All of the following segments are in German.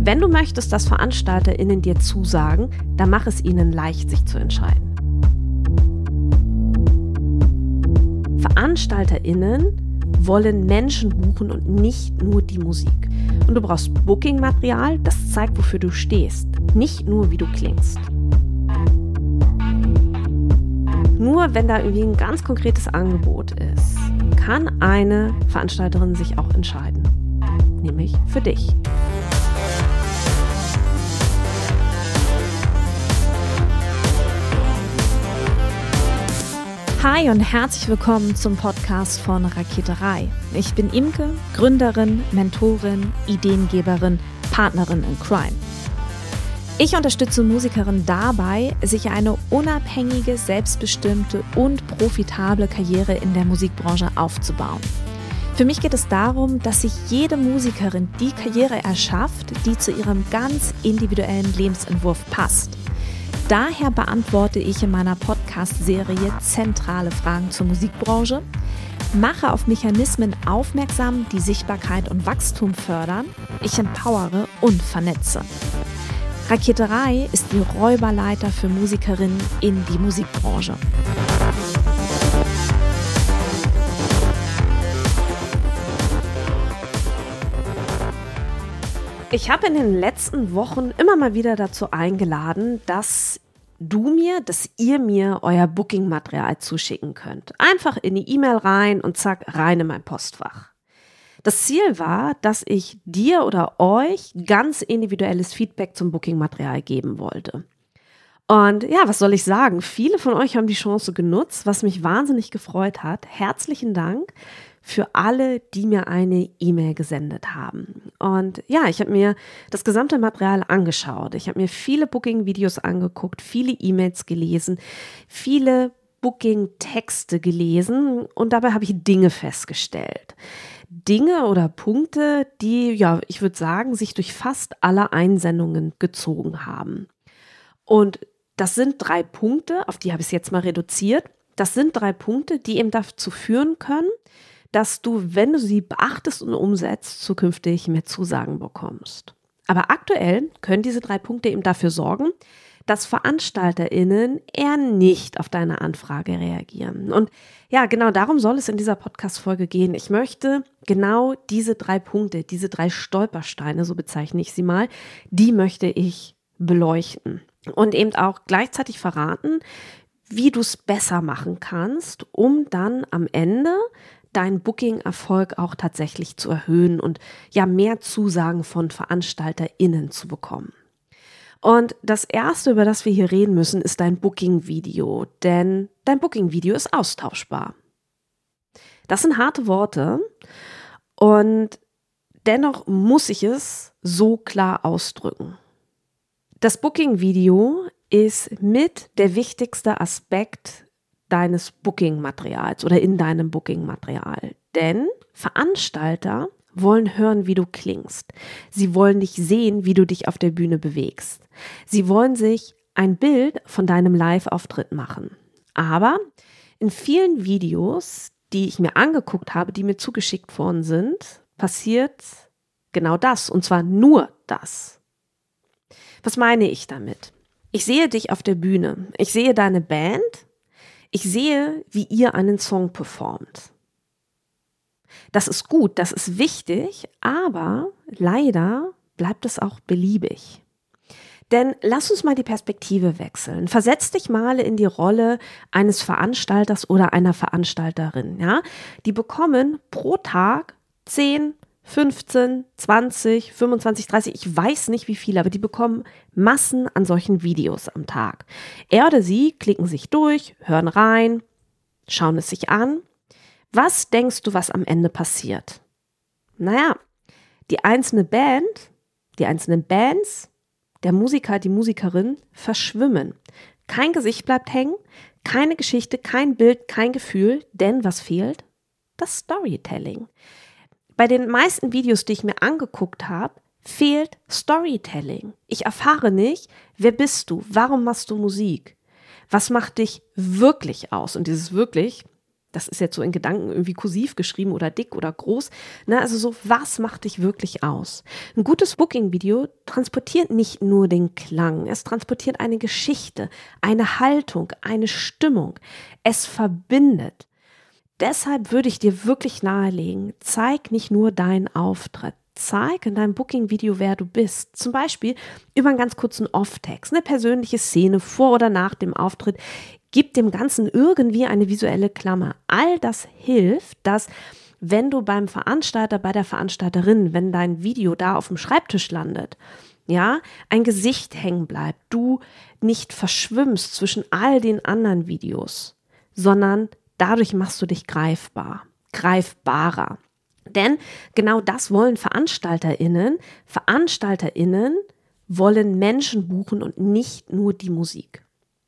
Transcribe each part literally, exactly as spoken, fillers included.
Wenn du möchtest, dass VeranstalterInnen dir zusagen, dann mach es ihnen leicht, sich zu entscheiden. VeranstalterInnen wollen Menschen buchen und nicht nur die Musik. Und du brauchst Booking-Material, das zeigt, wofür du stehst, nicht nur, wie du klingst. Nur wenn da irgendwie ein ganz konkretes Angebot ist, kann eine Veranstalterin sich auch entscheiden, nämlich für dich. Hi und herzlich willkommen zum Podcast von Raketerei. Ich bin Imke, Gründerin, Mentorin, Ideengeberin, Partnerin in Crime. Ich unterstütze Musikerinnen dabei, sich eine unabhängige, selbstbestimmte und profitable Karriere in der Musikbranche aufzubauen. Für mich geht es darum, dass sich jede Musikerin die Karriere erschafft, die zu ihrem ganz individuellen Lebensentwurf passt. Daher beantworte ich in meiner Podcast-Serie zentrale Fragen zur Musikbranche, mache auf Mechanismen aufmerksam, die Sichtbarkeit und Wachstum fördern, ich empowere und vernetze. Raketerei ist die Räuberleiter für Musikerinnen in die Musikbranche. Ich habe in den letzten Wochen immer mal wieder dazu eingeladen, dass du mir, dass ihr mir euer Booking-Material zuschicken könnt. Einfach in die E-Mail rein und zack, rein in mein Postfach. Das Ziel war, dass ich dir oder euch ganz individuelles Feedback zum Booking-Material geben wollte. Und ja, was soll ich sagen? Viele von euch haben die Chance genutzt, was mich wahnsinnig gefreut hat. Herzlichen Dank für alle, die mir eine E-Mail gesendet haben. Und ja, ich habe mir das gesamte Material angeschaut. Ich habe mir viele Booking-Videos angeguckt, viele E-Mails gelesen, viele Booking-Texte gelesen und dabei habe ich Dinge festgestellt. Dinge oder Punkte, die, ja, ich würde sagen, sich durch fast alle Einsendungen gezogen haben. Und das sind drei Punkte, auf die habe ich es jetzt mal reduziert. Das sind drei Punkte, die eben dazu führen können, dass du, wenn du sie beachtest und umsetzt, zukünftig mehr Zusagen bekommst. Aber aktuell können diese drei Punkte eben dafür sorgen, dass VeranstalterInnen eher nicht auf deine Anfrage reagieren. Und ja, genau darum soll es in dieser Podcast-Folge gehen. Ich möchte genau diese drei Punkte, diese drei Stolpersteine, so bezeichne ich sie mal, die möchte ich beleuchten. Und eben auch gleichzeitig verraten, wie du es besser machen kannst, um dann am Ende deinen Booking-Erfolg auch tatsächlich zu erhöhen und ja mehr Zusagen von VeranstalterInnen zu bekommen. Und das Erste, über das wir hier reden müssen, ist dein Booking-Video, denn dein Booking-Video ist austauschbar. Das sind harte Worte und dennoch muss ich es so klar ausdrücken. Das Booking-Video ist mit der wichtigste Aspekt deines Booking-Materials oder in deinem Booking-Material. Denn Veranstalter wollen hören, wie du klingst. Sie wollen dich sehen, wie du dich auf der Bühne bewegst. Sie wollen sich ein Bild von deinem Live-Auftritt machen. Aber in vielen Videos, die ich mir angeguckt habe, die mir zugeschickt worden sind, passiert genau das. Und zwar nur das. Was meine ich damit? Ich sehe dich auf der Bühne. Ich sehe deine Band. Ich sehe, wie ihr einen Song performt. Das ist gut, das ist wichtig, aber leider bleibt es auch beliebig. Denn lass uns mal die Perspektive wechseln. Versetz dich mal in die Rolle eines Veranstalters oder einer Veranstalterin. Ja? Die bekommen pro Tag zehn, fünfzehn, zwanzig, fünfundzwanzig, dreißig, ich weiß nicht wie viele, aber die bekommen Massen an solchen Videos am Tag. Er oder sie klicken sich durch, hören rein, schauen es sich an. Was denkst du, was am Ende passiert? Naja, die einzelne Band, die einzelnen Bands, der Musiker, die Musikerin verschwimmen. Kein Gesicht bleibt hängen, keine Geschichte, kein Bild, kein Gefühl, denn was fehlt? Das Storytelling. Bei den meisten Videos, die ich mir angeguckt habe, fehlt Storytelling. Ich erfahre nicht, wer bist du? Warum machst du Musik? Was macht dich wirklich aus? Und dieses wirklich, Das ist jetzt so in Gedanken irgendwie kursiv geschrieben oder dick oder groß. Na, also so, was macht dich wirklich aus? Ein gutes Booking-Video transportiert nicht nur den Klang, es transportiert eine Geschichte, eine Haltung, eine Stimmung. Es verbindet. Deshalb würde ich dir wirklich nahelegen, zeig nicht nur deinen Auftritt. Zeig in deinem Booking-Video, wer du bist. Zum Beispiel über einen ganz kurzen Off-Text, eine persönliche Szene vor oder nach dem Auftritt. Gib dem Ganzen irgendwie eine visuelle Klammer. All das hilft, dass wenn du beim Veranstalter, bei der Veranstalterin, wenn dein Video da auf dem Schreibtisch landet, ja, ein Gesicht hängen bleibt, du nicht verschwimmst zwischen all den anderen Videos, sondern dadurch machst du dich greifbar, greifbarer. Denn genau das wollen VeranstalterInnen. VeranstalterInnen wollen Menschen buchen und nicht nur die Musik.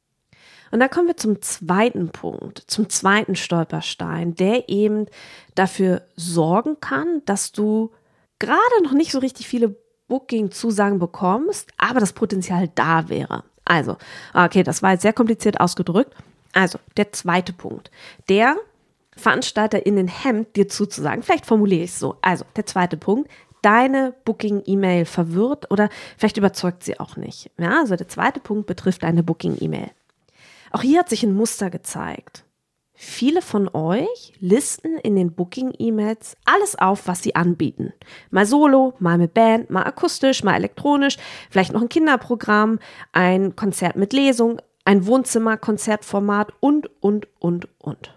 Und da kommen wir zum zweiten Punkt, zum zweiten Stolperstein, der eben dafür sorgen kann, dass du gerade noch nicht so richtig viele Booking-Zusagen bekommst, aber das Potenzial da wäre. Also, okay, das war jetzt sehr kompliziert ausgedrückt. Also, der zweite Punkt, der VeranstalterInnen hemmt, dir zuzusagen. Vielleicht formuliere ich es so. Also, der zweite Punkt, deine Booking-E-Mail verwirrt oder vielleicht überzeugt sie auch nicht. Ja, also der zweite Punkt betrifft deine Booking-E-Mail. Auch hier hat sich ein Muster gezeigt. Viele von euch listen in den Booking-E-Mails alles auf, was sie anbieten. Mal solo, mal mit Band, mal akustisch, mal elektronisch, vielleicht noch ein Kinderprogramm, ein Konzert mit Lesung, ein Wohnzimmer-Konzertformat und, und, und, und.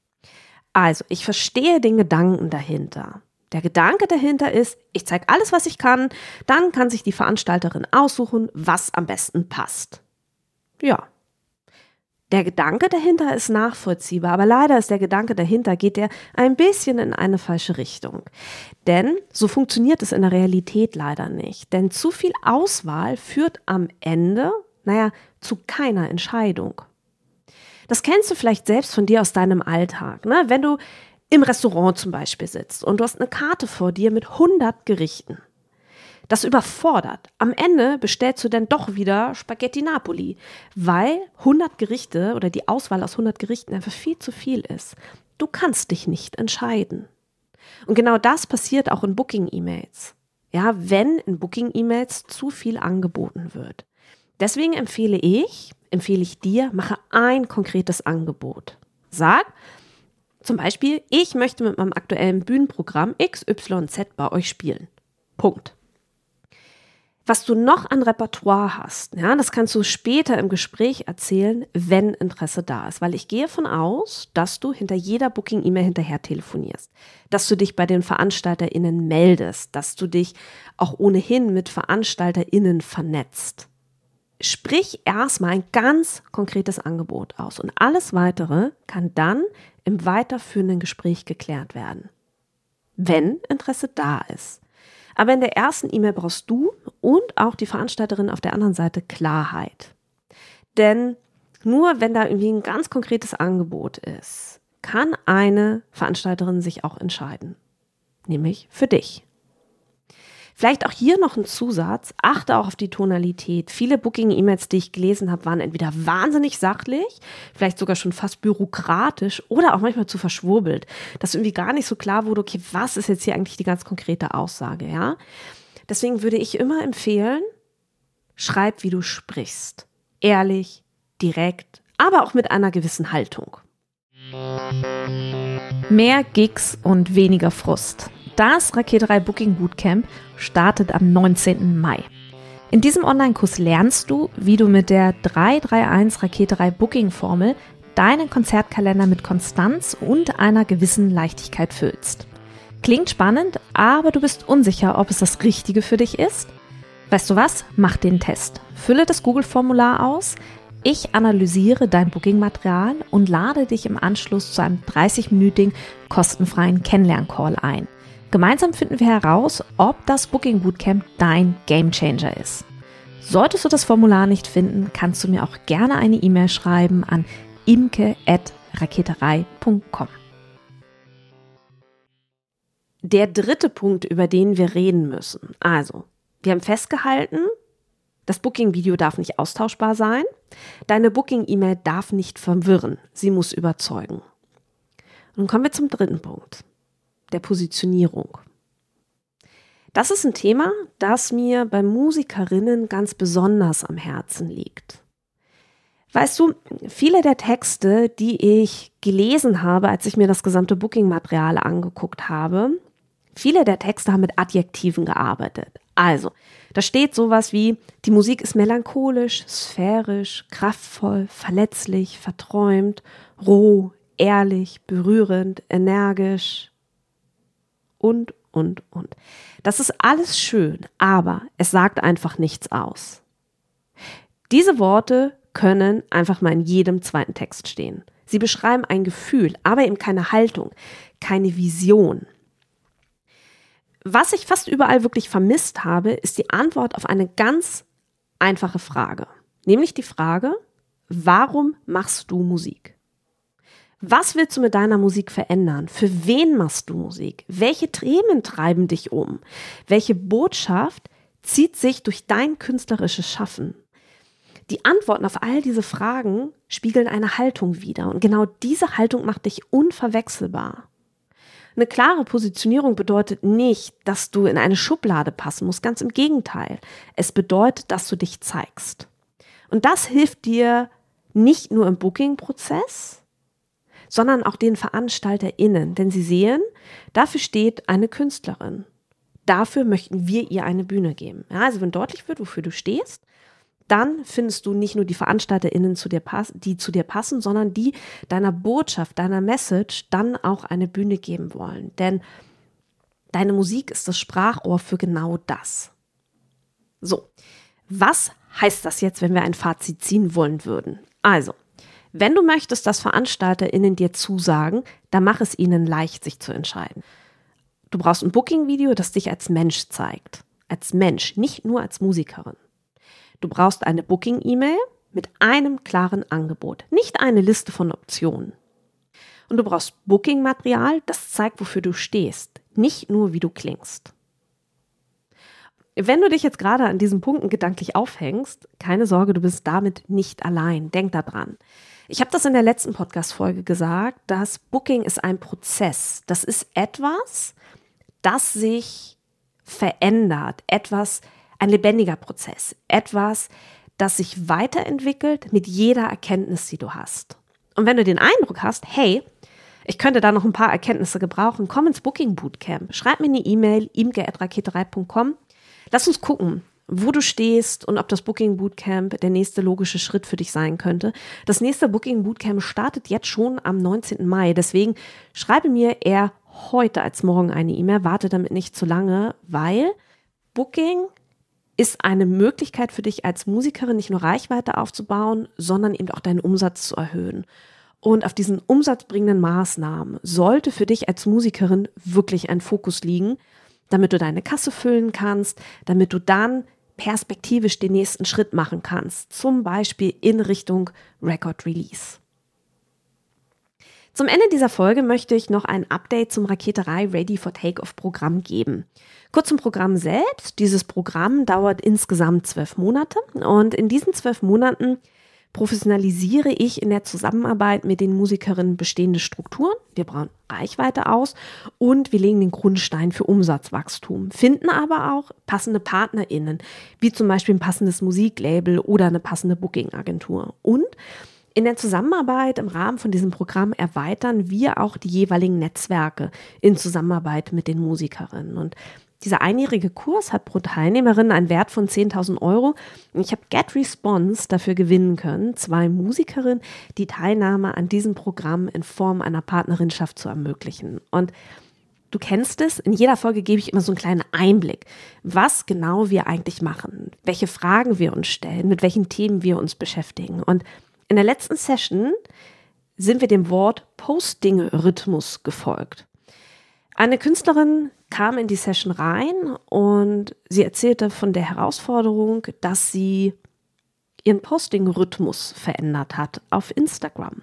Also, ich verstehe den Gedanken dahinter. Der Gedanke dahinter ist, ich zeige alles, was ich kann, dann kann sich die Veranstalterin aussuchen, was am besten passt. Ja. Der Gedanke dahinter ist nachvollziehbar, aber leider ist der Gedanke dahinter, geht der ein bisschen in eine falsche Richtung. Denn so funktioniert es in der Realität leider nicht. Denn zu viel Auswahl führt am Ende, naja, zu keiner Entscheidung. Das kennst du vielleicht selbst von dir aus deinem Alltag, ne? Wenn du im Restaurant zum Beispiel sitzt und du hast eine Karte vor dir mit hundert Gerichten. Das überfordert. Am Ende bestellst du dann doch wieder Spaghetti Napoli, weil hundert Gerichte oder die Auswahl aus hundert Gerichten einfach viel zu viel ist. Du kannst dich nicht entscheiden. Und genau das passiert auch in Booking-E-Mails. Ja, wenn in Booking-E-Mails zu viel angeboten wird. Deswegen empfehle ich, empfehle ich dir, mache ein konkretes Angebot. Sag zum Beispiel, ich möchte mit meinem aktuellen Bühnenprogramm X Y Z bei euch spielen. Punkt. Was du noch an Repertoire hast, ja, das kannst du später im Gespräch erzählen, wenn Interesse da ist. Weil ich gehe davon aus, dass du hinter jeder Booking-E-Mail hinterher telefonierst, dass du dich bei den VeranstalterInnen meldest, dass du dich auch ohnehin mit VeranstalterInnen vernetzt. Sprich erstmal ein ganz konkretes Angebot aus und alles Weitere kann dann im weiterführenden Gespräch geklärt werden, wenn Interesse da ist. Aber in der ersten E-Mail brauchst du und auch die Veranstalterin auf der anderen Seite Klarheit. Denn nur wenn da irgendwie ein ganz konkretes Angebot ist, kann eine Veranstalterin sich auch entscheiden, nämlich für dich. Vielleicht auch hier noch ein Zusatz, achte auch auf die Tonalität. Viele Booking-E-Mails, die ich gelesen habe, waren entweder wahnsinnig sachlich, vielleicht sogar schon fast bürokratisch oder auch manchmal zu verschwurbelt, dass irgendwie gar nicht so klar wurde, okay, was ist jetzt hier eigentlich die ganz konkrete Aussage, ja? Deswegen würde ich immer empfehlen, schreib, wie du sprichst. Ehrlich, direkt, aber auch mit einer gewissen Haltung. Mehr Gigs und weniger Frust. Das Raketerei Booking Bootcamp startet am neunzehnten Mai. In diesem Online-Kurs lernst du, wie du mit der drei drei eins Raketerei Booking Formel deinen Konzertkalender mit Konstanz und einer gewissen Leichtigkeit füllst. Klingt spannend, aber du bist unsicher, ob es das Richtige für dich ist? Weißt du was? Mach den Test. Fülle das Google-Formular aus. Ich analysiere dein Booking-Material und lade dich im Anschluss zu einem dreißig-minütigen kostenfreien Kennenlern-Call ein. Gemeinsam finden wir heraus, ob das Booking Bootcamp dein Gamechanger ist. Solltest du das Formular nicht finden, kannst du mir auch gerne eine E-Mail schreiben an imke at raketerei punkt com. Der dritte Punkt, über den wir reden müssen. Also, wir haben festgehalten, das Booking-Video darf nicht austauschbar sein. Deine Booking-E-Mail darf nicht verwirren. Sie muss überzeugen. Nun kommen wir zum dritten Punkt, der Positionierung. Das ist ein Thema, das mir bei Musikerinnen ganz besonders am Herzen liegt. Weißt du, viele der Texte, die ich gelesen habe, als ich mir das gesamte Booking-Material angeguckt habe, viele der Texte haben mit Adjektiven gearbeitet. Also, da steht sowas wie, die Musik ist melancholisch, sphärisch, kraftvoll, verletzlich, verträumt, roh, ehrlich, berührend, energisch und, und, und. Das ist alles schön, aber es sagt einfach nichts aus. Diese Worte können einfach mal in jedem zweiten Text stehen. Sie beschreiben ein Gefühl, aber eben keine Haltung, keine Vision. Was ich fast überall wirklich vermisst habe, ist die Antwort auf eine ganz einfache Frage. Nämlich die Frage, warum machst du Musik? Was willst du mit deiner Musik verändern? Für wen machst du Musik? Welche Themen treiben dich um? Welche Botschaft zieht sich durch dein künstlerisches Schaffen? Die Antworten auf all diese Fragen spiegeln eine Haltung wider. Und genau diese Haltung macht dich unverwechselbar. Eine klare Positionierung bedeutet nicht, dass du in eine Schublade passen musst. Ganz im Gegenteil. Es bedeutet, dass du dich zeigst. Und das hilft dir nicht nur im Booking-Prozess, sondern auch den VeranstalterInnen. Denn sie sehen, dafür steht eine Künstlerin. Dafür möchten wir ihr eine Bühne geben. Ja, also wenn deutlich wird, wofür du stehst, dann findest du nicht nur die VeranstalterInnen, zu dir pass- die zu dir passen, sondern die deiner Botschaft, deiner Message dann auch eine Bühne geben wollen. Denn deine Musik ist das Sprachrohr für genau das. So, was heißt das jetzt, wenn wir ein Fazit ziehen wollen würden? Also, wenn du möchtest, dass VeranstalterInnen dir zusagen, dann mach es ihnen leicht, sich zu entscheiden. Du brauchst ein Booking-Video, das dich als Mensch zeigt. Als Mensch, nicht nur als Musikerin. Du brauchst eine Booking-E-Mail mit einem klaren Angebot, nicht eine Liste von Optionen. Und du brauchst Booking-Material, das zeigt, wofür du stehst, nicht nur, wie du klingst. Wenn du dich jetzt gerade an diesen Punkten gedanklich aufhängst, keine Sorge, du bist damit nicht allein. Denk daran. Ich habe das in der letzten Podcast-Folge gesagt, dass Booking ist ein Prozess. Das ist etwas, das sich verändert, etwas, ein lebendiger Prozess, etwas, das sich weiterentwickelt mit jeder Erkenntnis, die du hast. Und wenn du den Eindruck hast, hey, ich könnte da noch ein paar Erkenntnisse gebrauchen, komm ins Booking Bootcamp, schreib mir eine E-Mail, imke at raketerei punkt com. Lass uns gucken, wo du stehst und ob das Booking Bootcamp der nächste logische Schritt für dich sein könnte. Das nächste Booking Bootcamp startet jetzt schon am neunzehnten Mai. Deswegen schreibe mir eher heute als morgen eine E-Mail. Warte damit nicht zu lange, weil Booking ist eine Möglichkeit für dich als Musikerin, nicht nur Reichweite aufzubauen, sondern eben auch deinen Umsatz zu erhöhen. Und auf diesen umsatzbringenden Maßnahmen sollte für dich als Musikerin wirklich ein Fokus liegen, damit du deine Kasse füllen kannst, damit du dann perspektivisch den nächsten Schritt machen kannst, zum Beispiel in Richtung Record Release. Zum Ende dieser Folge möchte ich noch ein Update zum Raketerei Ready for Takeoff Programm geben. Kurz zum Programm selbst. Dieses Programm dauert insgesamt zwölf Monate und in diesen zwölf Monaten professionalisiere ich in der Zusammenarbeit mit den Musikerinnen bestehende Strukturen. Wir bauen Reichweite aus und wir legen den Grundstein für Umsatzwachstum, finden aber auch passende PartnerInnen, wie zum Beispiel ein passendes Musiklabel oder eine passende Booking-Agentur. Und in der Zusammenarbeit im Rahmen von diesem Programm erweitern wir auch die jeweiligen Netzwerke in Zusammenarbeit mit den Musikerinnen. Und dieser einjährige Kurs hat pro Teilnehmerin einen Wert von zehntausend Euro. Und ich habe GetResponse dafür gewinnen können, zwei Musikerinnen die Teilnahme an diesem Programm in Form einer Partnerinschaft zu ermöglichen. Und du kennst es, in jeder Folge gebe ich immer so einen kleinen Einblick, was genau wir eigentlich machen, welche Fragen wir uns stellen, mit welchen Themen wir uns beschäftigen. Und in der letzten Session sind wir dem Wort Posting-Rhythmus gefolgt. Eine Künstlerin kam in die Session rein und sie erzählte von der Herausforderung, dass sie ihren Posting-Rhythmus verändert hat auf Instagram.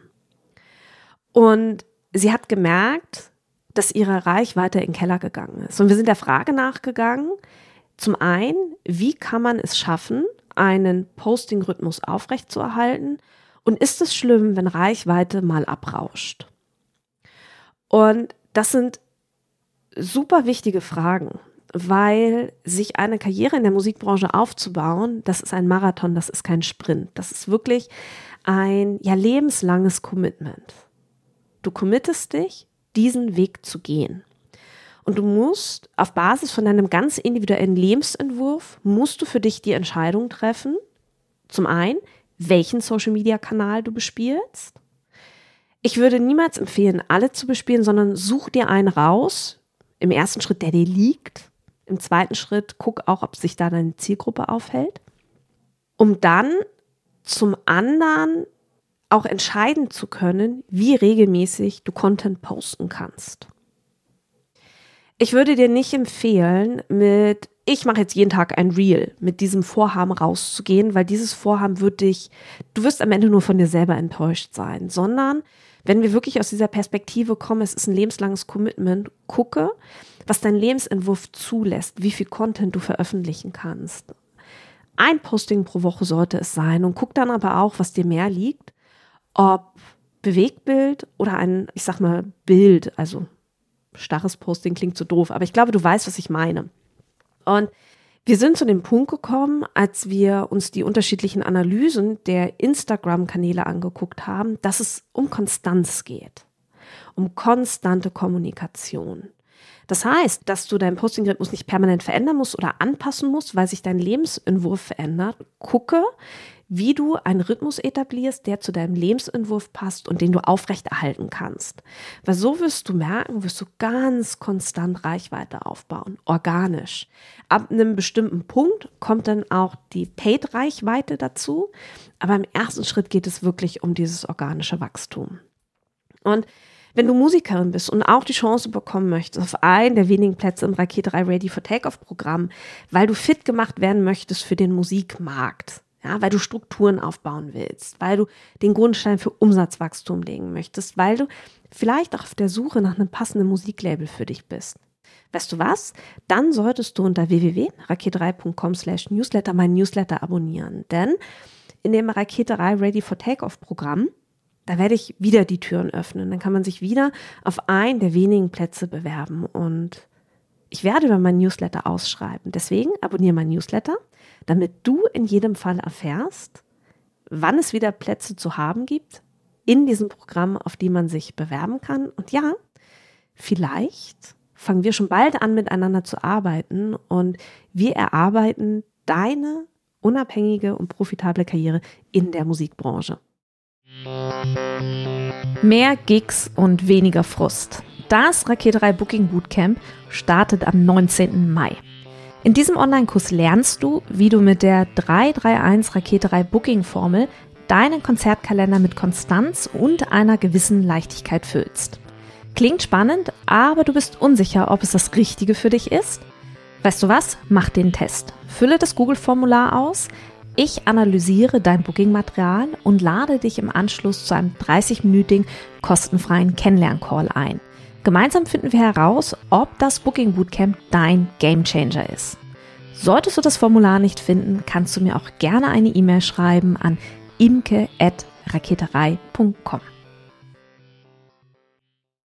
Und sie hat gemerkt, dass ihre Reichweite in den Keller gegangen ist. Und wir sind der Frage nachgegangen, zum einen, wie kann man es schaffen, einen Posting-Rhythmus aufrechtzuerhalten? Und ist es schlimm, wenn Reichweite mal abrauscht? Und das sind super wichtige Fragen, weil sich eine Karriere in der Musikbranche aufzubauen, das ist ein Marathon, das ist kein Sprint. Das ist wirklich ein ja, lebenslanges Commitment. Du committest dich, diesen Weg zu gehen. Und du musst auf Basis von deinem ganz individuellen Lebensentwurf, musst du für dich die Entscheidung treffen, zum einen, welchen Social-Media-Kanal du bespielst. Ich würde niemals empfehlen, alle zu bespielen, sondern such dir einen raus, im ersten Schritt, der dir liegt. Im zweiten Schritt, guck auch, ob sich da deine Zielgruppe aufhält. Um dann zum anderen auch entscheiden zu können, wie regelmäßig du Content posten kannst. Ich würde dir nicht empfehlen, mit ich mache jetzt jeden Tag ein Reel, mit diesem Vorhaben rauszugehen, weil dieses Vorhaben wird dich, du wirst am Ende nur von dir selber enttäuscht sein, sondern wenn wir wirklich aus dieser Perspektive kommen, es ist ein lebenslanges Commitment, gucke, was dein Lebensentwurf zulässt, wie viel Content du veröffentlichen kannst. Ein Posting pro Woche sollte es sein und guck dann aber auch, was dir mehr liegt, ob Bewegtbild oder ein, ich sag mal, Bild, also starres Posting klingt so doof, aber ich glaube, du weißt, was ich meine. Und wir sind zu dem Punkt gekommen, als wir uns die unterschiedlichen Analysen der Instagram-Kanäle angeguckt haben, dass es um Konstanz geht, um konstante Kommunikation. Das heißt, dass du deinen Posting-Rhythmus nicht permanent verändern musst oder anpassen musst, weil sich dein Lebensentwurf verändert. Gucke, wie du einen Rhythmus etablierst, der zu deinem Lebensentwurf passt und den du aufrechterhalten kannst. Weil so wirst du merken, wirst du ganz konstant Reichweite aufbauen, organisch. Ab einem bestimmten Punkt kommt dann auch die Paid-Reichweite dazu, aber im ersten Schritt geht es wirklich um dieses organische Wachstum. Und wenn du Musikerin bist und auch die Chance bekommen möchtest auf einen der wenigen Plätze im Raketerei Ready for Takeoff Programm, weil du fit gemacht werden möchtest für den Musikmarkt, ja, weil du Strukturen aufbauen willst, weil du den Grundstein für Umsatzwachstum legen möchtest, weil du vielleicht auch auf der Suche nach einem passenden Musiklabel für dich bist. Weißt du was? Dann solltest du unter w w w punkt raketerei punkt com slash newsletter mein Newsletter abonnieren, denn in dem Raketerei Ready for Takeoff Programm, da werde ich wieder die Türen öffnen. Dann kann man sich wieder auf einen der wenigen Plätze bewerben und ich werde über meinen Newsletter ausschreiben. Deswegen abonniere meinen Newsletter, damit du in jedem Fall erfährst, wann es wieder Plätze zu haben gibt in diesem Programm, auf die man sich bewerben kann. Und ja, vielleicht fangen wir schon bald an, miteinander zu arbeiten und wir erarbeiten deine unabhängige und profitable Karriere in der Musikbranche. Mehr Gigs und weniger Frust. Das Raketerei Booking Bootcamp startet am neunzehnten Mai. In diesem Online-Kurs lernst du, wie du mit der drei drei eins Raketerei Booking Formel deinen Konzertkalender mit Konstanz und einer gewissen Leichtigkeit füllst. Klingt spannend, aber du bist unsicher, ob es das Richtige für dich ist? Weißt du was? Mach den Test. Fülle das Google-Formular aus. Ich analysiere dein Booking-Material und lade dich im Anschluss zu einem dreißig-minütigen kostenfreien Kennenlern-Call ein. Gemeinsam finden wir heraus, ob das Booking Bootcamp dein Gamechanger ist. Solltest du das Formular nicht finden, kannst du mir auch gerne eine E-Mail schreiben an imke at raketerei punkt com.